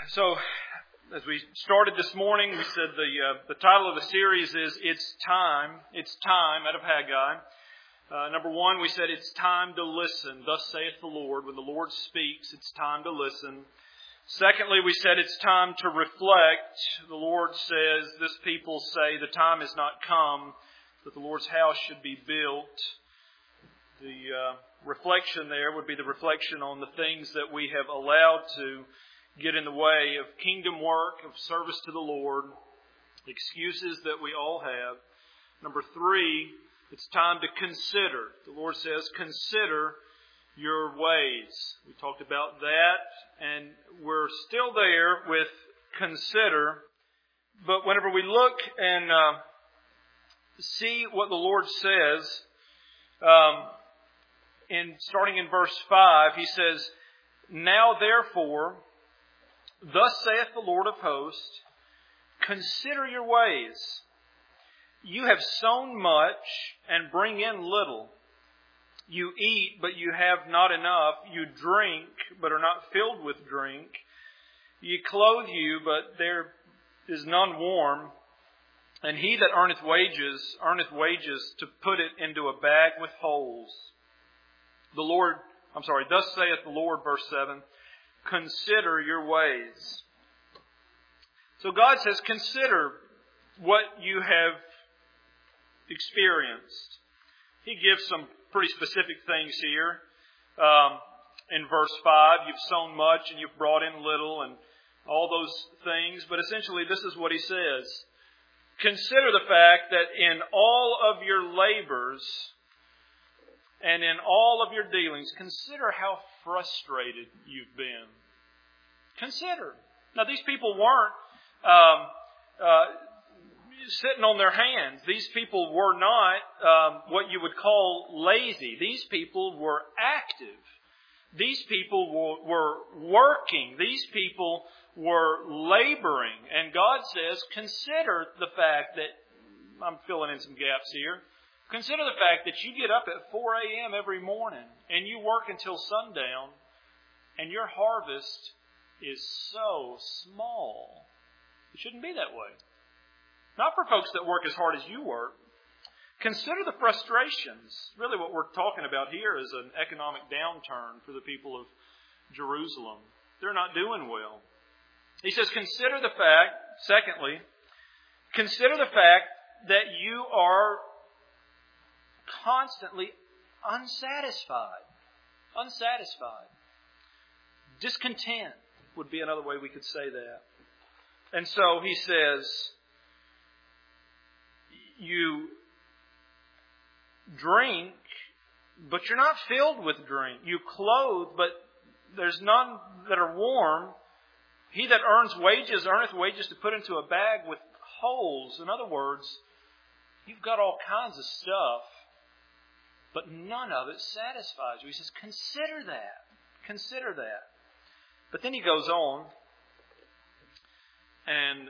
So, as we started this morning, we said the title of the series is It's Time out of Haggai. Number one, we said it's time to listen. Thus saith the Lord. When the Lord speaks, it's time to listen. Secondly, we said it's time to reflect. The Lord says, this people say the time has not come that the Lord's house should be built. The reflection there would be the reflection on the things that we have allowed to get in the way of kingdom work, of service to the Lord, excuses that we all have. Number three, it's time to consider. The Lord says, consider your ways. We talked about that, and we're still there with consider. But whenever we look and see what the Lord says, starting in verse 5, He says, Now therefore, thus saith the Lord of hosts, consider your ways. You have sown much and bring in little. You eat, but you have not enough. You drink, but are not filled with drink. Ye clothe you, but there is none warm. And he that earneth wages to put it into a bag with holes. Thus saith the Lord, verse 7, consider your ways. So God says, consider what you have experienced. He gives some pretty specific things here. In verse 5, you've sown much and you've brought in little and all those things. But essentially, this is what He says. Consider the fact that in all of your labors and in all of your dealings, consider how frustrated you've been. Consider. Now, these people weren't sitting on their hands. These people were not what you would call lazy. These people were active. These people were working. These people were laboring. And God says, consider the fact that, I'm filling in some gaps here, consider the fact that you get up at 4 a.m. every morning and you work until sundown and your harvest is so small. It shouldn't be that way. Not for folks that work as hard as you work. Consider the frustrations. Really what we're talking about here is an economic downturn for the people of Jerusalem. They're not doing well. He says, consider the fact, secondly, consider the fact that you are constantly unsatisfied. Unsatisfied. Discontent would be another way we could say that. And so He says, you drink, but you're not filled with drink. You clothe, but there's none that are warm. He that earneth wages to put into a bag with holes. In other words, you've got all kinds of stuff, but none of it satisfies you. He says, consider that. Consider that. But then he goes on, and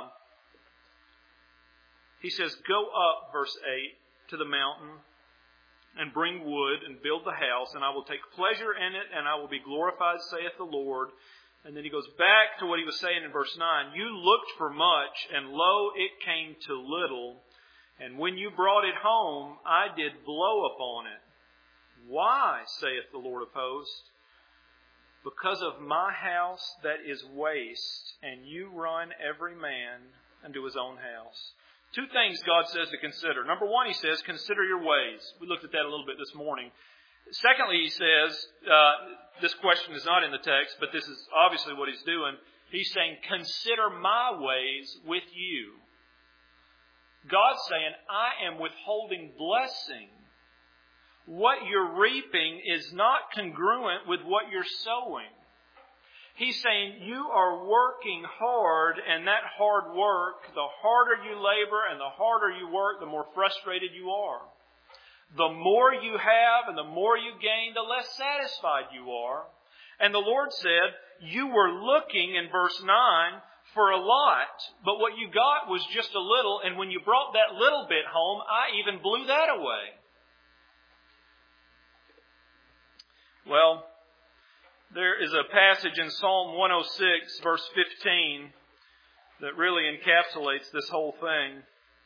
he says, go up, verse 8, to the mountain, and bring wood, and build the house, and I will take pleasure in it, and I will be glorified, saith the Lord. And then he goes back to what he was saying in verse 9. You looked for much, and lo, it came to little. And when you brought it home, I did blow upon it. Why, saith the Lord of hosts? Because of my house that is waste, and you run every man unto his own house. Two things God says to consider. Number one, He says, consider your ways. We looked at that a little bit this morning. Secondly, He says, this question is not in the text, but this is obviously what He's doing. He's saying, consider my ways with you. God's saying, I am withholding blessing. What you're reaping is not congruent with what you're sowing. He's saying you are working hard, and that hard work, the harder you labor and the harder you work, the more frustrated you are. The more you have and the more you gain, the less satisfied you are. And the Lord said, you were looking in verse 9 for a lot, but what you got was just a little, and when you brought that little bit home, I even blew that away. Well, There is a passage in Psalm 106, verse 15, that really encapsulates this whole thing.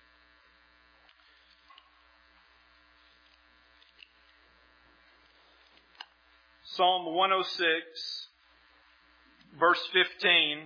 Psalm 106, verse 15,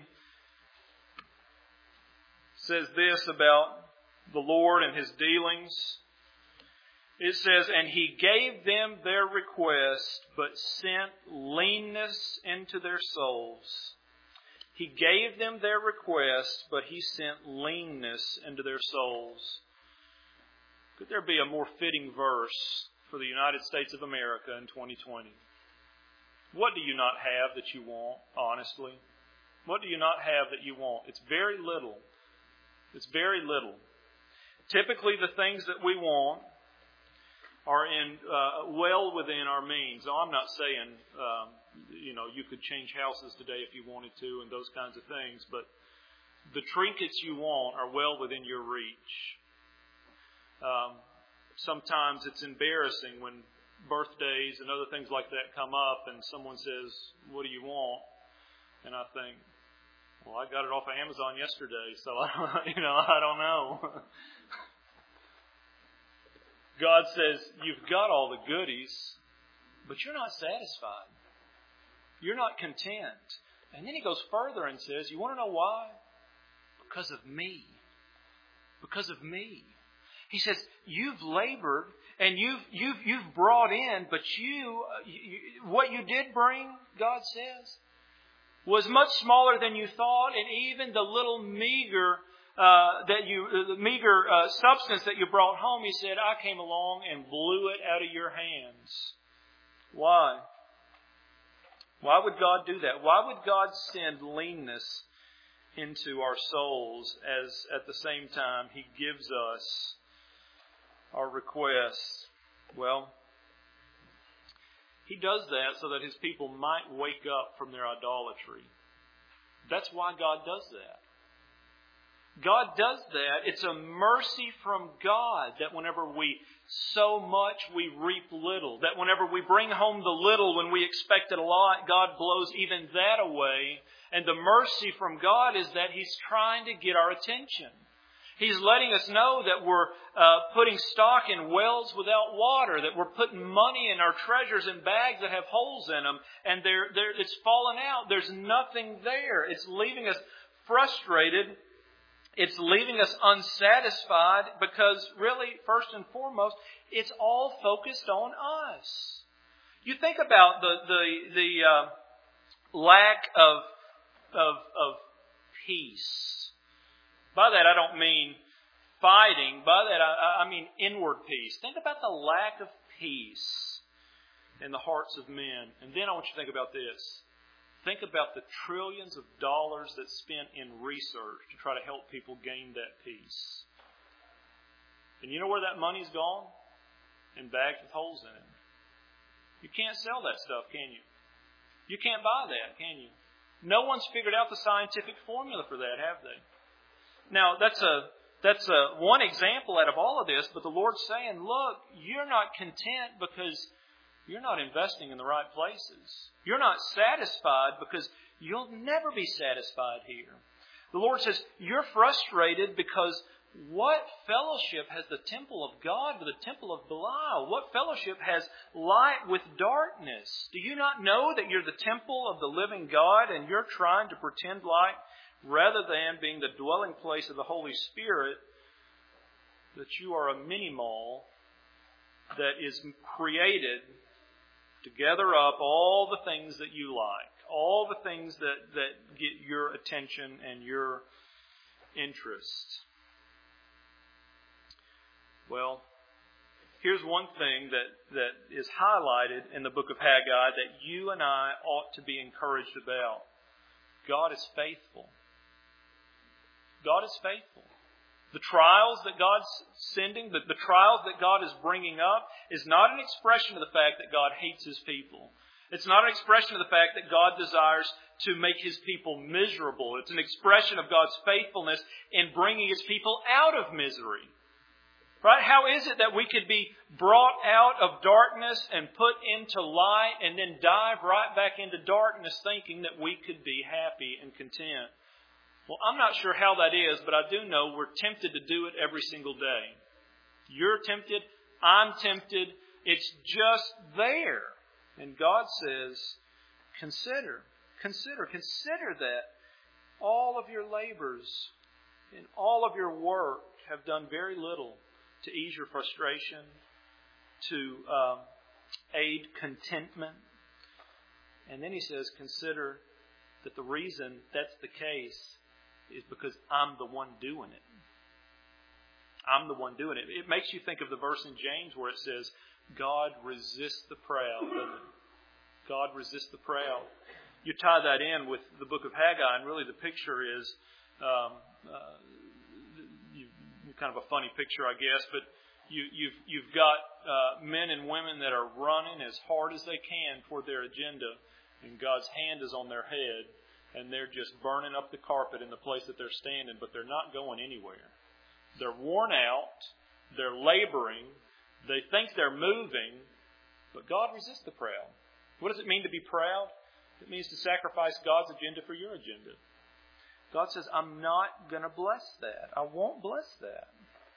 says this about the Lord and His dealings. It says, "And He gave them their request, but sent leanness into their souls." He gave them their request, but He sent leanness into their souls. Could there be a more fitting verse for the United States of America in 2020? What do you not have that you want, honestly? What do you not have that you want? It's very little. It's very little. Typically, the things that we want are well within our means. Now, I'm not saying, you could change houses today if you wanted to and those kinds of things, but the trinkets you want are well within your reach. Sometimes it's embarrassing when birthdays and other things like that come up and someone says, "What do you want?" And I think, well, I got it off of Amazon yesterday, so I don't know. God says, you've got all the goodies, but you're not satisfied. You're not content. And then He goes further and says, you want to know why? Because of me. Because of me. He says, you've labored and you've brought in, but what you did bring, God says, was much smaller than you thought, and even the little meager substance that you brought home, He said, I came along and blew it out of your hands. Why? Why would God do that? Why would God send leanness into our souls as at the same time He gives us our requests? Well, He does that so that His people might wake up from their idolatry. That's why God does that. God does that. It's a mercy from God that whenever we sow much, we reap little. That whenever we bring home the little when we expected a lot, God blows even that away. And the mercy from God is that He's trying to get our attention. He's letting us know that we're putting stock in wells without water, that we're putting money in our treasures in bags that have holes in them, and it's fallen out. There's nothing there. It's leaving us frustrated. It's leaving us unsatisfied because really, first and foremost, it's all focused on us. You think about the lack of peace. By that, I don't mean fighting. By that, I mean inward peace. Think about the lack of peace in the hearts of men. And then I want you to think about this. Think about the trillions of dollars that's spent in research to try to help people gain that peace. And you know where that money's gone? In bags with holes in it. You can't sell that stuff, can you? You can't buy that, can you? No one's figured out the scientific formula for that, have they? Now, that's one example out of all of this, but the Lord's saying, look, you're not content because you're not investing in the right places. You're not satisfied because you'll never be satisfied here. The Lord says, you're frustrated because what fellowship has the temple of God with the temple of Belial? What fellowship has light with darkness? Do you not know that you're the temple of the living God and you're trying to pretend like, rather than being the dwelling place of the Holy Spirit, that you are a mini-mall that is created to gather up all the things that you like, all the things that get your attention and your interest. Well, here's one thing that is highlighted in the book of Haggai that you and I ought to be encouraged about. God is faithful. God is faithful. The trials that God's sending, the trials that God is bringing up, is not an expression of the fact that God hates His people. It's not an expression of the fact that God desires to make His people miserable. It's an expression of God's faithfulness in bringing His people out of misery. Right? How is it that we could be brought out of darkness and put into light and then dive right back into darkness thinking that we could be happy and content? Well, I'm not sure how that is, but I do know we're tempted to do it every single day. You're tempted. I'm tempted. It's just there. And God says, consider that all of your labors and all of your work have done very little to ease your frustration, to aid contentment. And then he says, consider that the reason that's the case is because I'm the one doing it. I'm the one doing it. It makes you think of the verse in James where it says, God resists the proud, doesn't it? God resists the proud. You tie that in with the book of Haggai, and really the picture is kind of a funny picture, I guess, but you've got men and women that are running as hard as they can for their agenda, and God's hand is on their head, and they're just burning up the carpet in the place that they're standing, but they're not going anywhere. They're worn out, they're laboring, they think they're moving, but God resists the proud. What does it mean to be proud? It means to sacrifice God's agenda for your agenda. God says, I'm not going to bless that. I won't bless that.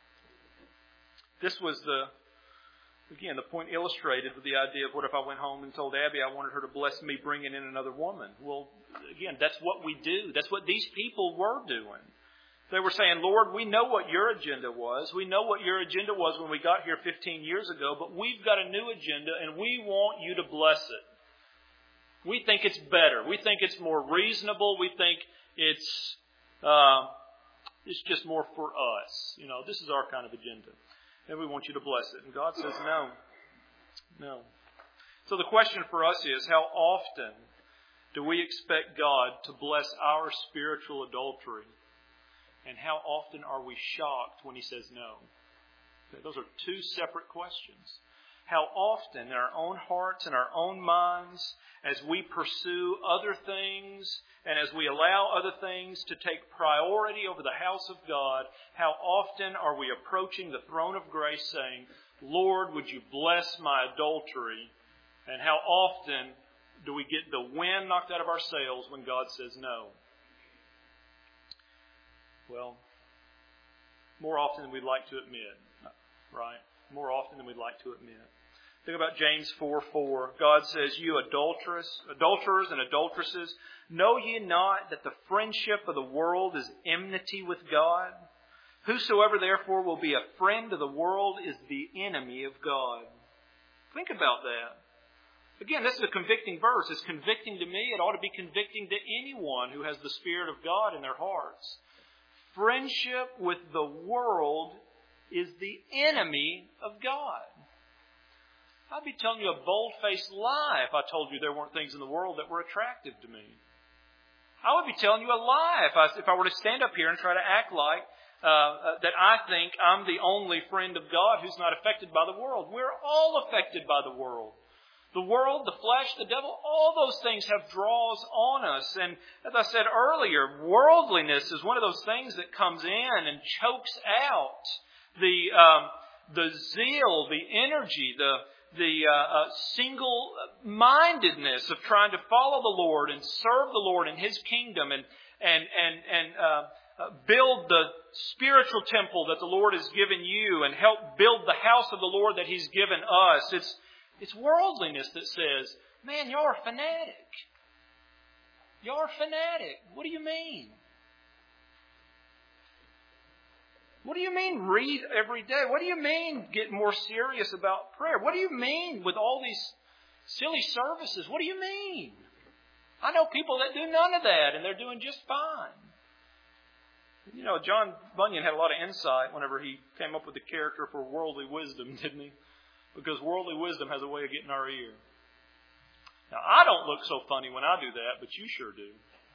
This was the point illustrated with the idea of what if I went home and told Abby I wanted her to bless me bringing in another woman. Well, again, that's what we do. That's what these people were doing. They were saying, Lord, we know what your agenda was. We know what your agenda was when we got here 15 years ago, but we've got a new agenda and we want you to bless it. We think it's better. We think it's more reasonable. We think it's just more for us. You know, this is our kind of agenda. And we want you to bless it. And God says, no. So the question for us is, how often do we expect God to bless our spiritual adultery? And how often are we shocked when He says no? Okay, those are two separate questions. How often in our own hearts and our own minds, as we pursue other things and as we allow other things to take priority over the house of God, how often are we approaching the throne of grace saying, Lord, would you bless my adultery? And how often do we get the wind knocked out of our sails when God says no? Well, more often than we'd like to admit, right? More often than we'd like to admit. Think about James 4:4. God says, you adulterers and adulteresses, know ye not that the friendship of the world is enmity with God? Whosoever therefore will be a friend of the world is the enemy of God. Think about that. Again, this is a convicting verse. It's convicting to me. It ought to be convicting to anyone who has the Spirit of God in their hearts. Friendship with the world is the enemy of God. I'd be telling you a bold-faced lie if I told you there weren't things in the world that were attractive to me. I would be telling you a lie if I were to stand up here and try to act like that I think I'm the only friend of God who's not affected by the world. We're all affected by the world. The world, the flesh, the devil, all those things have draws on us. And as I said earlier, worldliness is one of those things that comes in and chokes out the zeal, the energy, the single-mindedness of trying to follow the Lord and serve the Lord in His kingdom and build the spiritual temple that the Lord has given you and help build the house of the Lord that He's given us. It's worldliness that says, man, you're a fanatic. You're a fanatic. What do you mean? What do you mean read every day? What do you mean get more serious about prayer? What do you mean with all these silly services? What do you mean? I know people that do none of that and they're doing just fine. You know, John Bunyan had a lot of insight whenever he came up with the character for worldly wisdom, didn't he? Because worldly wisdom has a way of getting our ear. Now, I don't look so funny when I do that, but you sure do.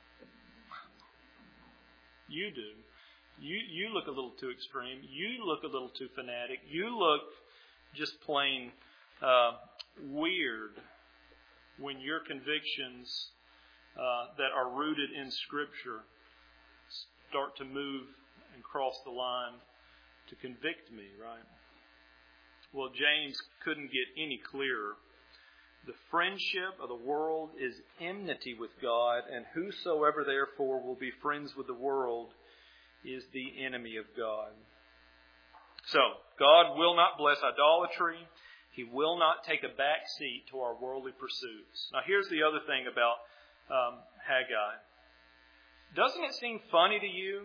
You do. You look a little too extreme. You look a little too fanatic. You look just plain weird when your convictions that are rooted in Scripture start to move and cross the line to convict me, right? Well, James couldn't get any clearer. The friendship of the world is enmity with God, and whosoever therefore will be friends with the world is the enemy of God. So, God will not bless idolatry. He will not take a back seat to our worldly pursuits. Now, here's the other thing about Haggai. Doesn't it seem funny to you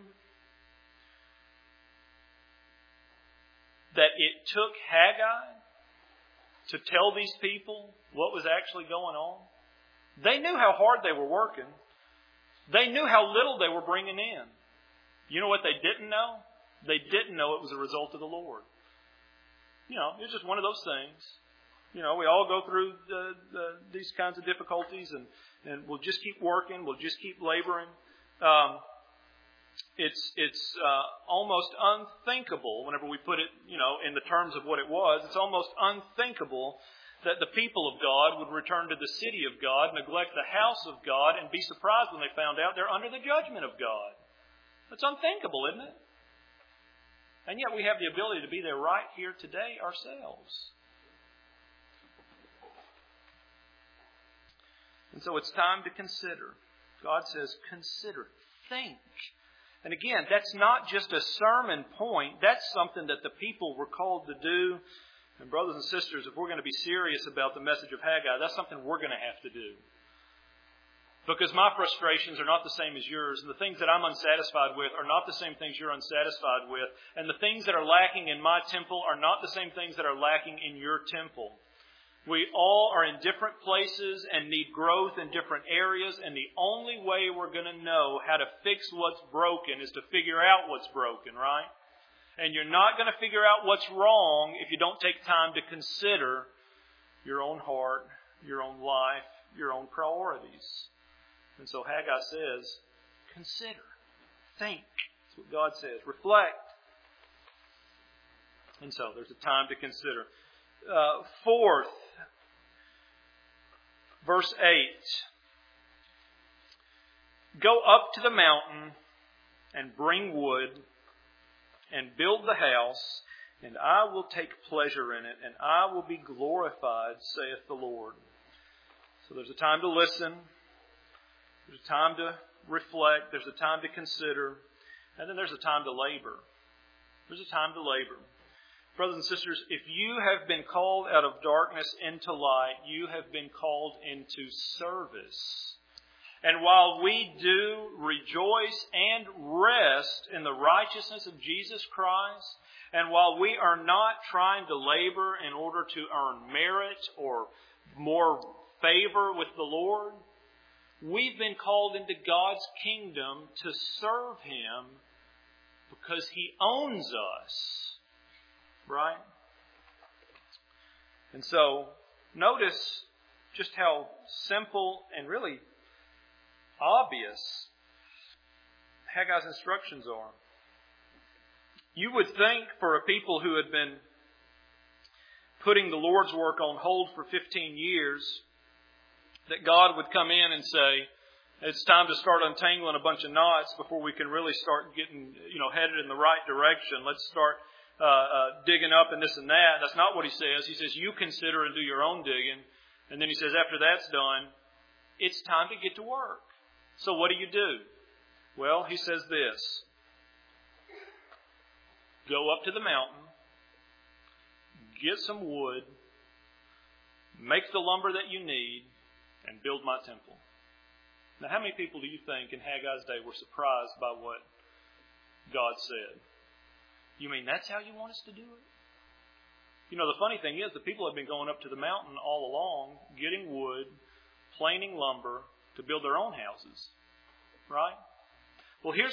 that it took Haggai to tell these people what was actually going on? They knew how hard they were working. They knew how little they were bringing in. You know what they didn't know? They didn't know it was a result of the Lord. It's just one of those things. We all go through these kinds of difficulties, and we'll just keep working. We'll just keep laboring. It's almost unthinkable whenever we put it, in the terms of what it was. It's almost unthinkable that the people of God would return to the city of God, neglect the house of God, and be surprised when they found out they're under the judgment of God. That's unthinkable, isn't it? And yet we have the ability to be there right here today ourselves. And so it's time to consider. God says, consider, think. And again, that's not just a sermon point. That's something that the people were called to do. And brothers and sisters, if we're going to be serious about the message of Haggai, that's something we're going to have to do. Because my frustrations are not the same as yours. And the things that I'm unsatisfied with are not the same things you're unsatisfied with. And the things that are lacking in my temple are not the same things that are lacking in your temple. We all are in different places and need growth in different areas. And the only way we're going to know how to fix what's broken is to figure out what's broken, right? And you're not going to figure out what's wrong if you don't take time to consider your own heart, your own life, your own priorities. And so Haggai says, consider, think. That's what God says. Reflect. And so there's a time to consider. Fourth, verse 8. Go up to the mountain and bring wood and build the house, and I will take pleasure in it, and I will be glorified, saith the Lord. So there's a time to listen. There's a time to reflect. There's a time to consider. And then there's a time to labor. There's a time to labor. Brothers and sisters, if you have been called out of darkness into light, you have been called into service. And while we do rejoice and rest in the righteousness of Jesus Christ, and while we are not trying to labor in order to earn merit or more favor with the Lord, we've been called into God's kingdom to serve Him because He owns us. Right? And so, notice just how simple and really obvious Haggai's instructions are. You would think for a people who had been putting the Lord's work on hold for 15 years, that God would come in and say, it's time to start untangling a bunch of knots before we can really start getting, headed in the right direction. Let's start digging up and this and that. That's not what He says. He says, you consider and do your own digging. And then He says, after that's done, it's time to get to work. So what do? Well, He says this. Go up to the mountain, get some wood, make the lumber that you need, and build my temple. Now, how many people do you think in Haggai's day were surprised by what God said? You mean that's how you want us to do it? The funny thing is the people have been going up to the mountain all along, getting wood, planing lumber to build their own houses. Right? Well, here's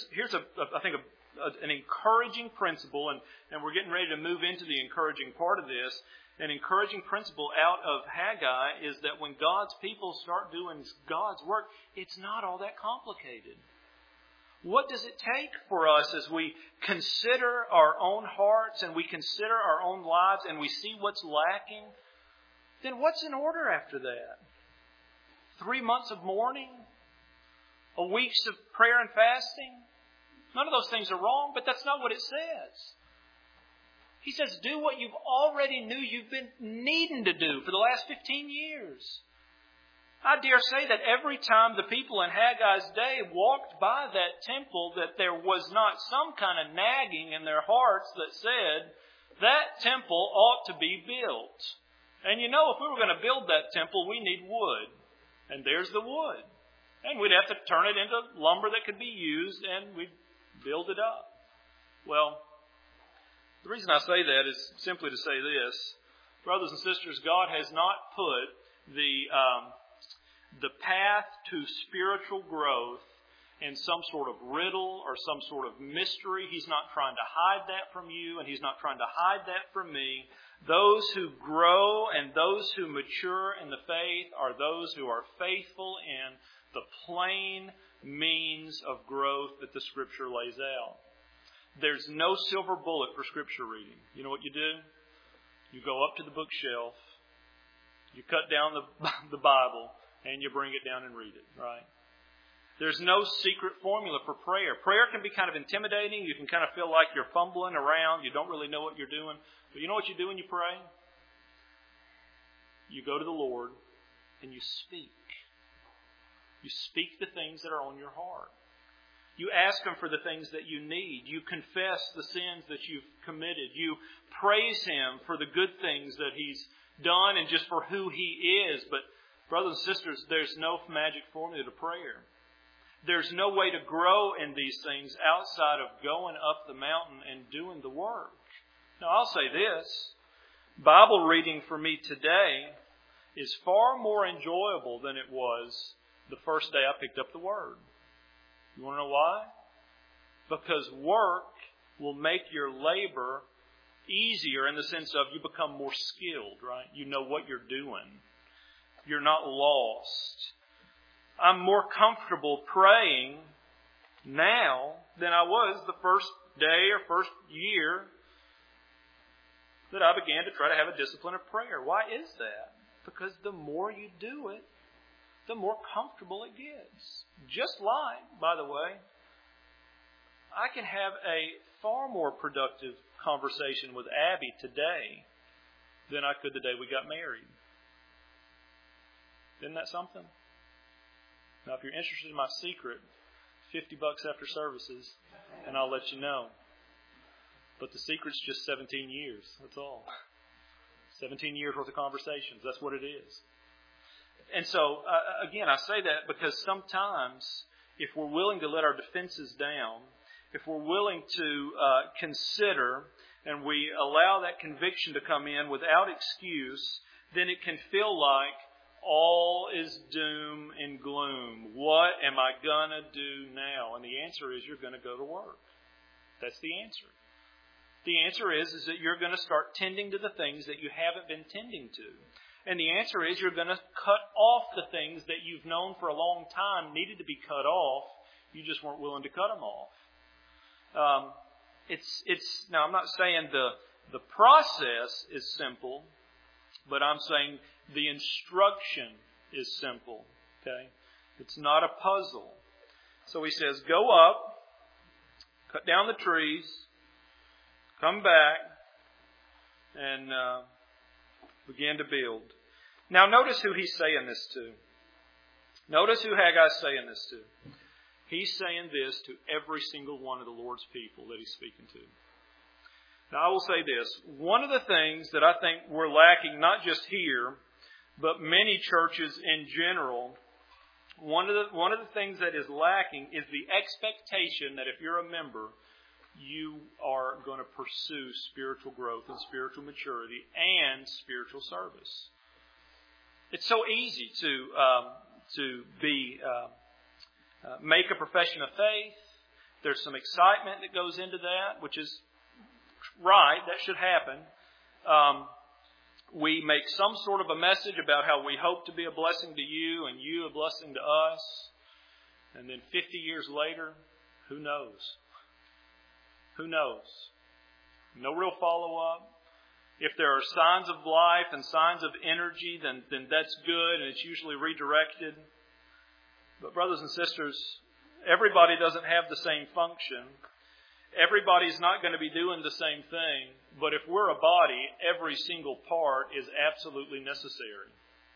an encouraging principle, and we're getting ready to move into the encouraging part of this. An encouraging principle out of Haggai is that when God's people start doing God's work, it's not all that complicated. What does it take for us as we consider our own hearts and we consider our own lives and we see what's lacking? Then what's in order after that? 3 months of mourning? A weeks of prayer and fasting? None of those things are wrong, but that's not what it says. He says, do what you've already knew you've been needing to do for the last 15 years. I dare say that every time the people in Haggai's day walked by that temple, that there was not some kind of nagging in their hearts that said, that temple ought to be built. And if we were going to build that temple, we need wood. And there's the wood. And we'd have to turn it into lumber that could be used, and we'd build it up. Well, the reason I say that is simply to say this. Brothers and sisters, God has not put the path to spiritual growth in some sort of riddle or some sort of mystery. He's not trying to hide that from you, and He's not trying to hide that from me. Those who grow and those who mature in the faith are those who are faithful in the plain means of growth that the Scripture lays out. There's no silver bullet for Scripture reading. You know what you do? You go up to the bookshelf, you cut down the Bible, and you bring it down and read it, right? There's no secret formula for prayer. Prayer can be kind of intimidating. You can kind of feel like you're fumbling around. You don't really know what you're doing. But you know what you do when you pray? You go to the Lord and you speak. You speak the things that are on your heart. You ask Him for the things that you need. You confess the sins that you've committed. You praise Him for the good things that He's done and just for who He is. But brothers and sisters, there's no magic formula to prayer. There's no way to grow in these things outside of going up the mountain and doing the work. Now, I'll say this. Bible reading for me today is far more enjoyable than it was the first day I picked up the Word. You want to know why? Because work will make your labor easier in the sense of you become more skilled, right? You know what you're doing. You're not lost. I'm more comfortable praying now than I was the first day or first year that I began to try to have a discipline of prayer. Why is that? Because the more you do it, the more comfortable it gets. Just like, by the way, I can have a far more productive conversation with Abby today than I could the day we got married. Isn't that something? Now, if you're interested in my secret, $50 after services, and I'll let you know. But the secret's just 17 years. That's all. 17 years worth of conversations. That's what it is. And so, again, I say that because sometimes if we're willing to let our defenses down, if we're willing to consider and we allow that conviction to come in without excuse, then it can feel like all is doom and gloom. What am I going to do now? And the answer is you're going to go to work. That's the answer. The answer is that you're going to start tending to the things that you haven't been tending to. And the answer is you're going to cut off the things that you've known for a long time needed to be cut off. You just weren't willing to cut them off. Now, I'm not saying the process is simple, but I'm saying the instruction is simple. Okay? It's not a puzzle. So he says, go up, cut down the trees, come back, and begin to build. Now notice who he's saying this to. Notice who Haggai's saying this to. He's saying this to every single one of the Lord's people that he's speaking to. Now I will say this. One of the things that I think we're lacking, not just here, but many churches in general, one of the things that is lacking is the expectation that if you're a member, you are going to pursue spiritual growth and spiritual maturity and spiritual service. It's so easy to make a profession of faith. There's some excitement that goes into that, which is right. That should happen. We make some sort of a message about how we hope to be a blessing to you and you a blessing to us. And then 50 years later, who knows? Who knows? No real follow-up. If there are signs of life and signs of energy, then that's good, and it's usually redirected. But brothers and sisters, everybody doesn't have the same function. Everybody's not going to be doing the same thing, but if we're a body, every single part is absolutely necessary.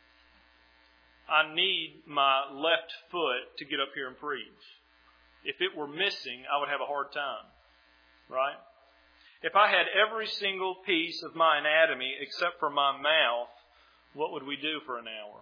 I need my left foot to get up here and preach. If it were missing, I would have a hard time, right? If I had every single piece of my anatomy except for my mouth, what would we do for an hour?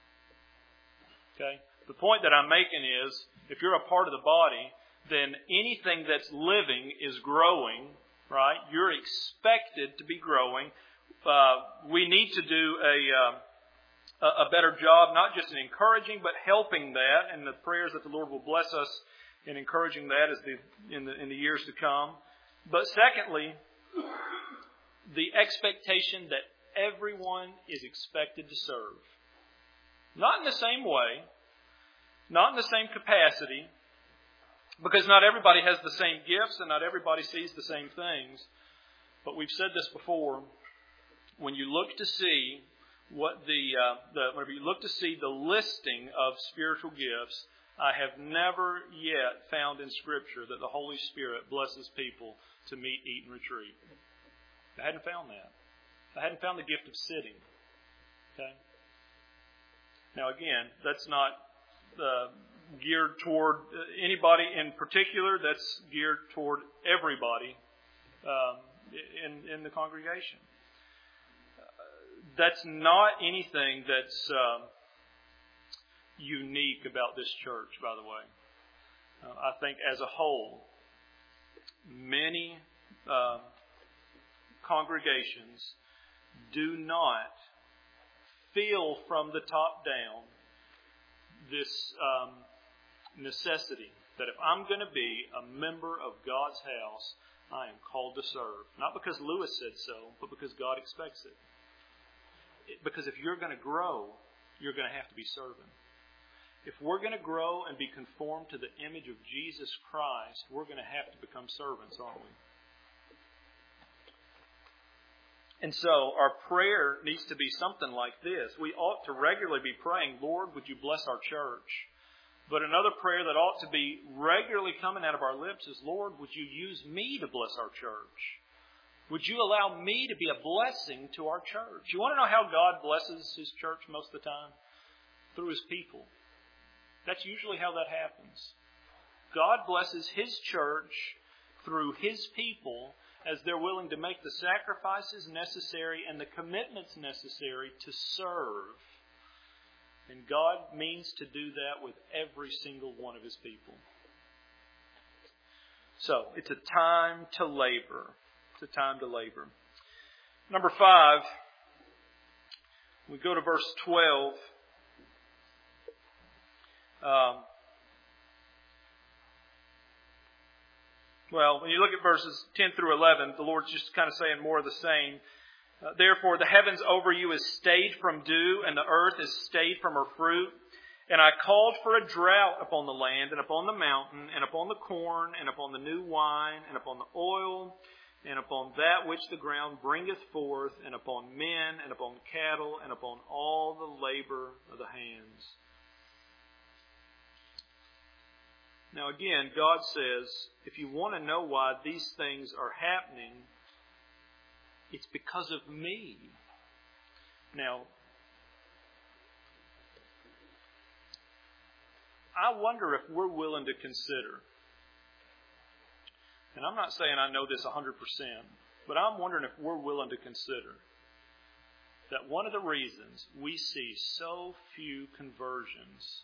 Okay? The point that I'm making is, if you're a part of the body, then anything that's living is growing, right? You're expected to be growing. We need to do a better job, not just in encouraging, but helping that, and the prayers that the Lord will bless us in encouraging that in the years to come. But secondly, the expectation that everyone is expected to serve. Not in the same way, not in the same capacity, because not everybody has the same gifts and not everybody sees the same things. But we've said this before. When you look to see whenever you look to see the listing of spiritual gifts, I have never yet found in Scripture that the Holy Spirit blesses people to meet, eat, and retreat. I hadn't found that. I hadn't found the gift of sitting. Okay. Now again, that's not geared toward anybody in particular. That's geared toward everybody in the congregation. That's not anything that's unique about this church, by the way. I think as a whole, many congregations do not feel from the top down this necessity that if I'm going to be a member of God's house, I am called to serve. Not because Lewis said so, but because God expects it. Because if you're going to grow, you're going to have to be serving. If we're going to grow and be conformed to the image of Jesus Christ, we're going to have to become servants, aren't we? And so our prayer needs to be something like this. We ought to regularly be praying, Lord, would you bless our church? But another prayer that ought to be regularly coming out of our lips is, Lord, would you use me to bless our church? Would you allow me to be a blessing to our church? You want to know how God blesses His church most of the time? Through His people. That's usually how that happens. God blesses His church through His people as they're willing to make the sacrifices necessary and the commitments necessary to serve. And God means to do that with every single one of His people. So, it's a time to labor. It's a time to labor. Number 5, we go to verse 12. Well, when you look at verses 10 through 11, the Lord's just kind of saying more of the same. Therefore, the heavens over you is stayed from dew, and the earth is stayed from her fruit. And I called for a drought upon the land, and upon the mountain, and upon the corn, and upon the new wine, and upon the oil, and upon that which the ground bringeth forth, and upon men, and upon cattle, and upon all the labor of the hands. Now again, God says, if you want to know why these things are happening, it's because of me. Now, I wonder if we're willing to consider, and I'm not saying I know this 100%, but I'm wondering if we're willing to consider that one of the reasons we see so few conversions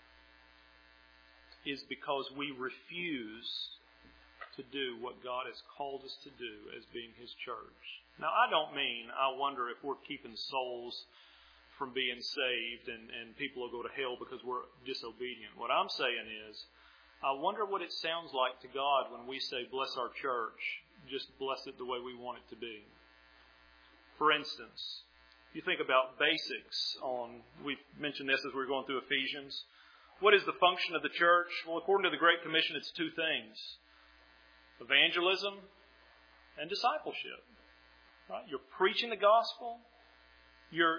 is because we refuse to do what God has called us to do as being His church. Now, I don't mean I wonder if we're keeping souls from being saved and people will go to hell because we're disobedient. What I'm saying is, I wonder what it sounds like to God when we say, bless our church, just bless it the way we want it to be. For instance, you think about basics we've mentioned this as we were going through Ephesians. What is the function of the church? Well, according to the Great Commission, it's 2 things. Evangelism and discipleship. Right? You're preaching the gospel. You're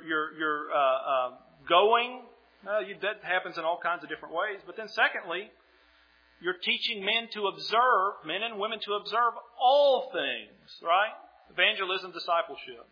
going. That happens in all kinds of different ways. But then secondly, You're teaching men and women to observe all things, right? Evangelism, discipleship.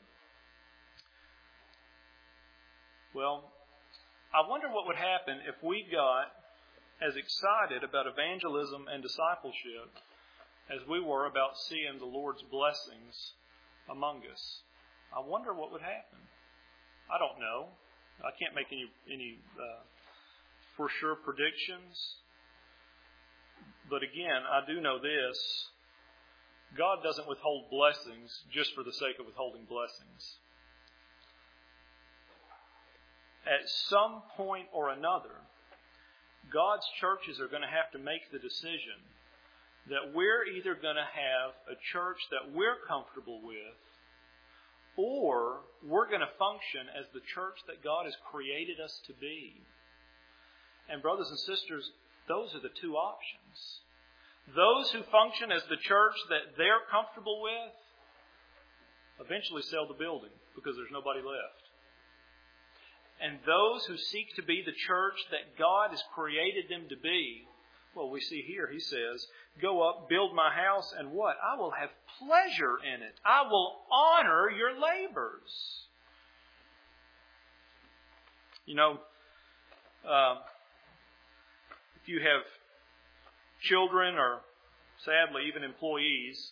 Well, I wonder what would happen if we got as excited about evangelism and discipleship as we were about seeing the Lord's blessings among us. I wonder what would happen. I don't know. I can't make any for sure predictions. But again, I do know this. God doesn't withhold blessings just for the sake of withholding blessings. At some point or another, God's churches are going to have to make the decision that we're either going to have a church that we're comfortable with, or we're going to function as the church that God has created us to be. And brothers and sisters, those are the two options. Those who function as the church that they're comfortable with eventually sell the building because there's nobody left. And those who seek to be the church that God has created them to be, well, we see here, he says, go up, build my house, and what? I will have pleasure in it. I will honor your labors. You know, if you have children or, sadly, even employees,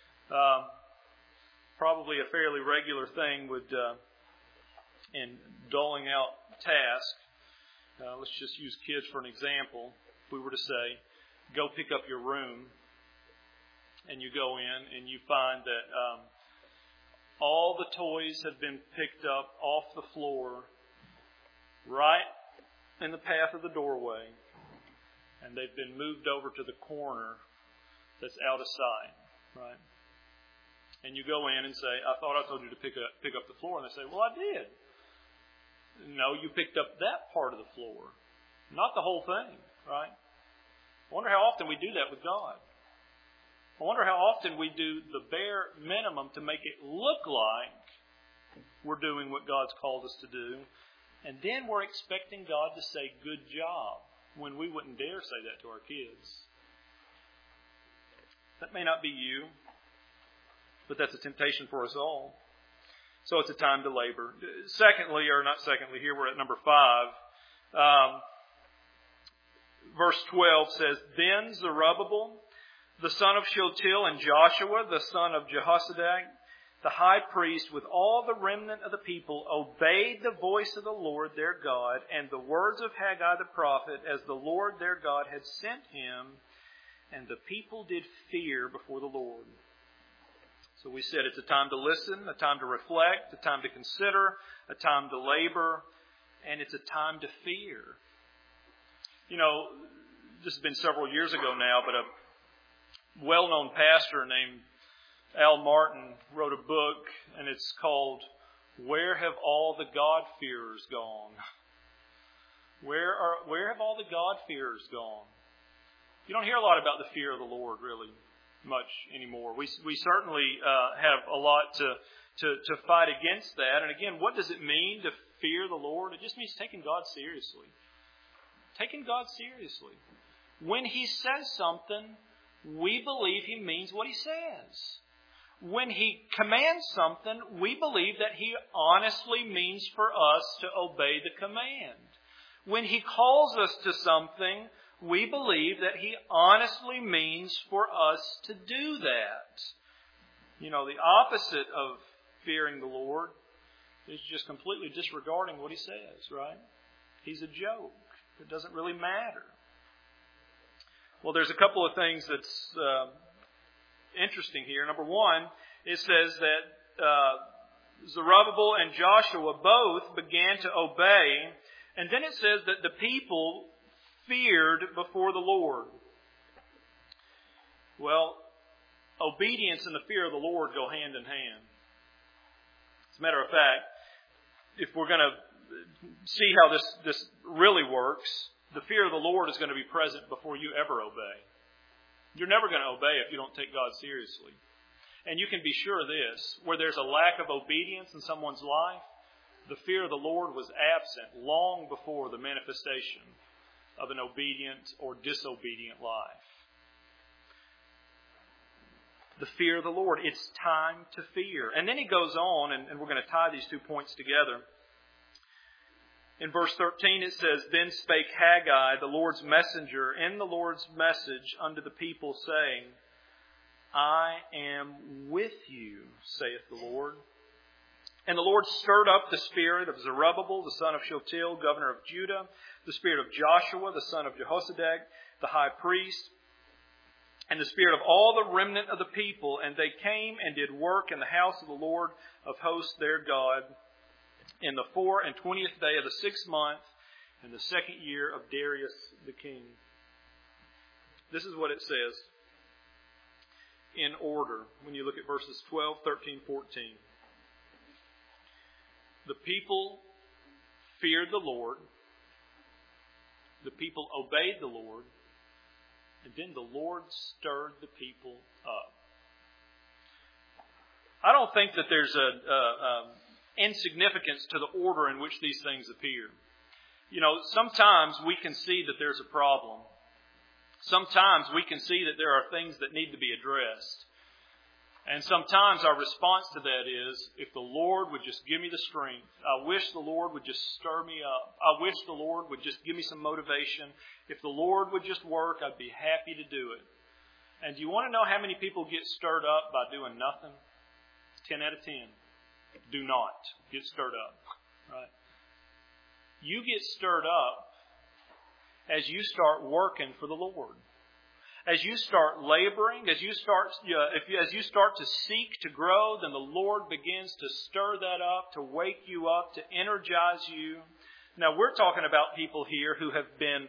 probably a fairly regular thing would, in doling out tasks, let's just use kids for an example. If we were to say, go pick up your room, and you go in and you find that all the toys have been picked up off the floor right in the path of the doorway, and they've been moved over to the corner that's out of sight, right? And you go in and say, I thought I told you to pick up the floor. And they say, well, I did. No, you picked up that part of the floor, not the whole thing, right? I wonder how often we do that with God. I wonder how often we do the bare minimum to make it look like we're doing what God's called us to do, and then we're expecting God to say, good job, when we wouldn't dare say that to our kids. That may not be you, but that's a temptation for us all. So it's a time to labor. Here we're at number 5. Verse 12 says, Then Zerubbabel, the son of Shealtiel, and Joshua, the son of Jehozadak, the high priest, with all the remnant of the people, obeyed the voice of the Lord their God and the words of Haggai the prophet, as the Lord their God had sent him, and the people did fear before the Lord. So we said it's a time to listen, a time to reflect, a time to consider, a time to labor, and it's a time to fear. You know, this has been several years ago now, but a well-known pastor named Al Martin wrote a book, and it's called Where Have All the God-Fearers Gone? Where have all the God-fearers gone? You don't hear a lot about the fear of the Lord, really, much anymore. We certainly have a lot to fight against that. And again, what does it mean to fear the Lord? It just means taking God seriously. Taking God seriously. When He says something, we believe He means what He says. When He commands something, we believe that He honestly means for us to obey the command. When He calls us to something, we believe that He honestly means for us to do that. You know, the opposite of fearing the Lord is just completely disregarding what He says, right? He's a joke. It doesn't really matter. Well, there's a couple of things that's interesting here. Number one, it says that Zerubbabel and Joshua both began to obey, and then it says that the people feared before the Lord. Well, obedience and the fear of the Lord go hand in hand. As a matter of fact, if we're going to see how this really works, the fear of the Lord is going to be present before you ever obey. You're never going to obey if you don't take God seriously. And you can be sure of this, where there's a lack of obedience in someone's life, the fear of the Lord was absent long before the manifestation of an obedient or disobedient life. The fear of the Lord. It's time to fear. And then he goes on, and we're going to tie these 2 points together. In verse 13 it says, Then spake Haggai, the Lord's messenger, in the Lord's message unto the people, saying, I am with you, saith the Lord. And the Lord stirred up the spirit of Zerubbabel, the son of Shealtiel, governor of Judah, the spirit of Joshua, the son of Jehozadak, the high priest, and the spirit of all the remnant of the people. And they came and did work in the house of the Lord of hosts their God in the 24th day of the 6th month, in the 2nd year of Darius the king. This is what it says in order when you look at verses 12, 13, 14. The people feared the Lord. The people obeyed the Lord. And then the Lord stirred the people up. I don't think that there's an insignificance to the order in which these things appear. You know, sometimes we can see that there's a problem. Sometimes we can see that there are things that need to be addressed. And sometimes our response to that is, if the Lord would just give me the strength. I wish the Lord would just stir me up. I wish the Lord would just give me some motivation. If the Lord would just work, I'd be happy to do it. And do you want to know how many people get stirred up by doing nothing? 10 out of 10. Do not get stirred up. Right? You get stirred up as you start working for the Lord. As you start laboring, as you start to seek to grow, then the Lord begins to stir that up, to wake you up, to energize you. Now, we're talking about people here who have been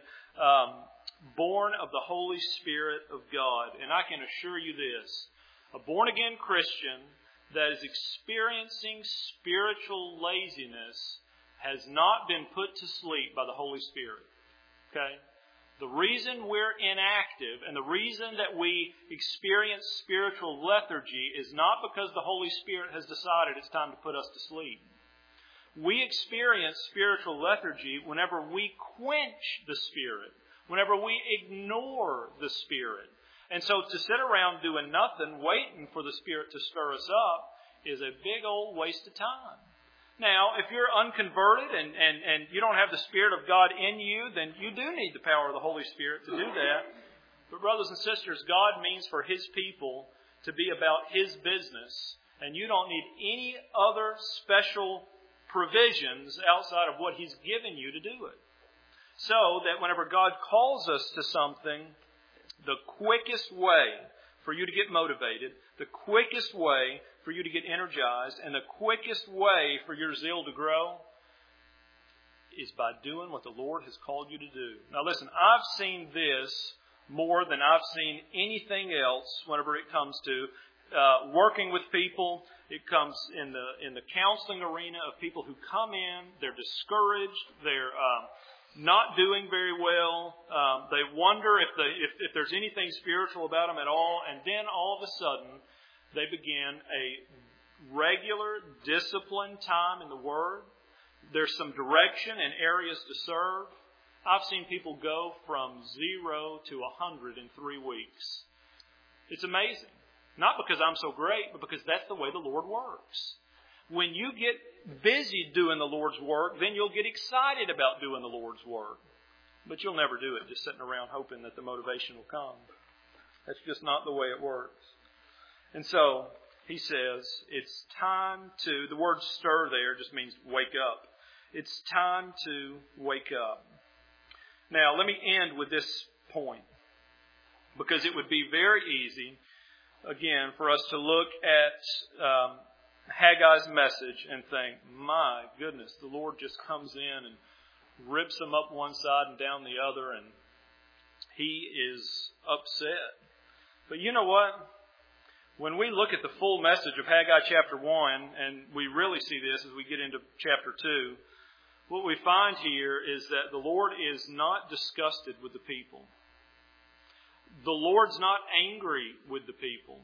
born of the Holy Spirit of God. And I can assure you this, a born-again Christian that is experiencing spiritual laziness has not been put to sleep by the Holy Spirit. Okay? The reason we're inactive and the reason that we experience spiritual lethargy is not because the Holy Spirit has decided it's time to put us to sleep. We experience spiritual lethargy whenever we quench the Spirit, whenever we ignore the Spirit. And so to sit around doing nothing, waiting for the Spirit to stir us up, is a big old waste of time. Now, if you're unconverted and you don't have the Spirit of God in you, then you do need the power of the Holy Spirit to do that. But brothers and sisters, God means for His people to be about His business. And you don't need any other special provisions outside of what He's given you to do it. So that whenever God calls us to something, the quickest way for you to get motivated, the quickest way for you to get energized, and the quickest way for your zeal to grow is by doing what the Lord has called you to do. Now listen, I've seen this more than I've seen anything else whenever it comes to working with people. It comes in the counseling arena of people who come in, they're discouraged, they're not doing very well. They wonder if there's anything spiritual about them at all, and then all of a sudden they begin a regular, disciplined time in the Word. There's some direction and areas to serve. I've seen people go from 0 to 100 in 3 weeks. It's amazing. Not because I'm so great, but because that's the way the Lord works. When you get busy doing the Lord's work, then you'll get excited about doing the Lord's work. But you'll never do it just sitting around hoping that the motivation will come. That's just not the way it works. And so, he says, it's time to, the word stir there just means wake up. It's time to wake up. Now, let me end with this point. Because it would be very easy, again, for us to look at Haggai's message and think, my goodness, the Lord just comes in and rips them up one side and down the other, and He is upset. But you know what? When we look at the full message of Haggai chapter 1, and we really see this as we get into chapter 2, what we find here is that the Lord is not disgusted with the people. The Lord's not angry with the people.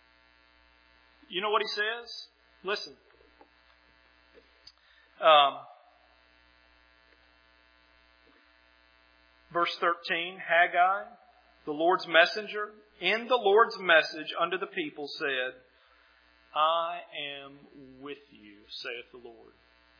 You know what He says? Listen. Verse 13, Haggai, the Lord's messenger, in the Lord's message unto the people said, I am with you, saith the Lord.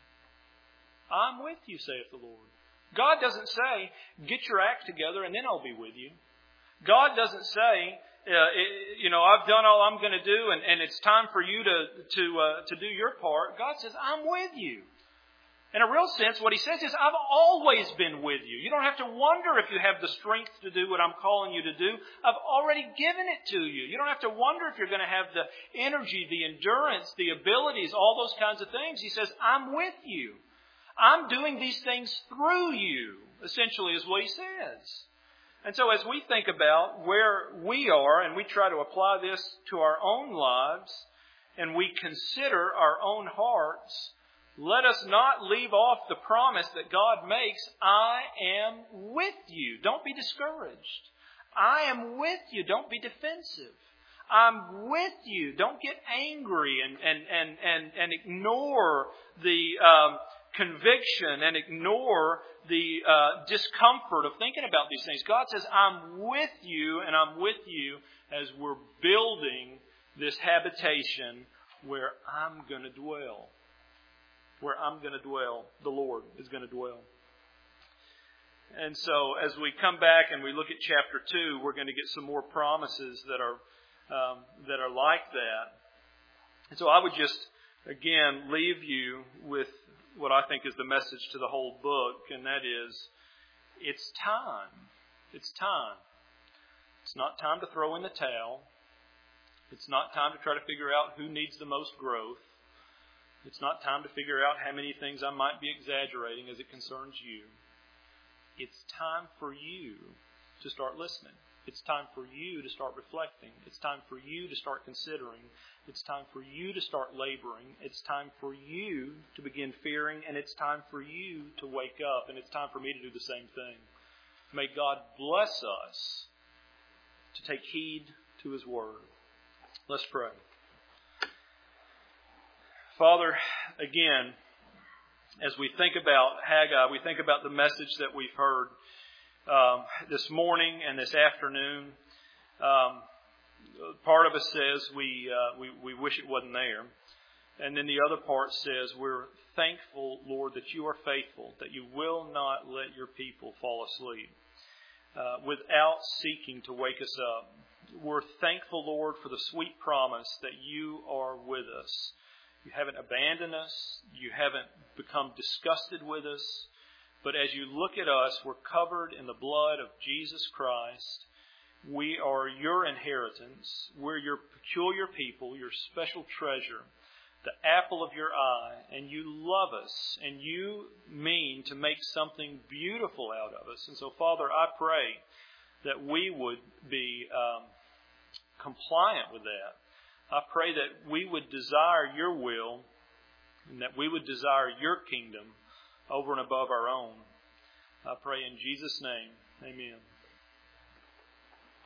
I'm with you, saith the Lord. God doesn't say, get your act together and then I'll be with you. God doesn't say, I've done all I'm going to do and it's time for you to do your part. God says, I'm with you. In a real sense, what He says is, I've always been with you. You don't have to wonder if you have the strength to do what I'm calling you to do. I've already given it to you. You don't have to wonder if you're going to have the energy, the endurance, the abilities, all those kinds of things. He says, I'm with you. I'm doing these things through you, essentially is what He says. And so as we think about where we are and we try to apply this to our own lives and we consider our own hearts, let us not leave off the promise that God makes, I am with you. Don't be discouraged. I am with you. Don't be defensive. I'm with you. Don't get angry and ignore the conviction and ignore the discomfort of thinking about these things. God says, I'm with you, and I'm with you as we're building this habitation where I'm going to dwell. Where I'm going to dwell, the Lord is going to dwell. And so as we come back and we look at chapter 2, we're going to get some more promises that are like that. And so I would just, again, leave you with what I think is the message to the whole book, and that is, it's time. It's time. It's not time to throw in the towel. It's not time to try to figure out who needs the most growth. It's not time to figure out how many things I might be exaggerating as it concerns you. It's time for you to start listening. It's time for you to start reflecting. It's time for you to start considering. It's time for you to start laboring. It's time for you to begin fearing. And it's time for you to wake up. And it's time for me to do the same thing. May God bless us to take heed to His Word. Let's pray. Father, again, as we think about Haggai, we think about the message that we've heard this morning and this afternoon. Part of us says we wish it wasn't there. And then the other part says we're thankful, Lord, that you are faithful, that you will not let your people fall asleep without seeking to wake us up. We're thankful, Lord, for the sweet promise that you are with us. You haven't abandoned us. You haven't become disgusted with us. But as you look at us, we're covered in the blood of Jesus Christ. We are your inheritance. We're your peculiar people, your special treasure, the apple of your eye. And you love us. And you mean to make something beautiful out of us. And so, Father, I pray that we would be compliant with that. I pray that we would desire your will and that we would desire your kingdom over and above our own. I pray in Jesus' name. Amen.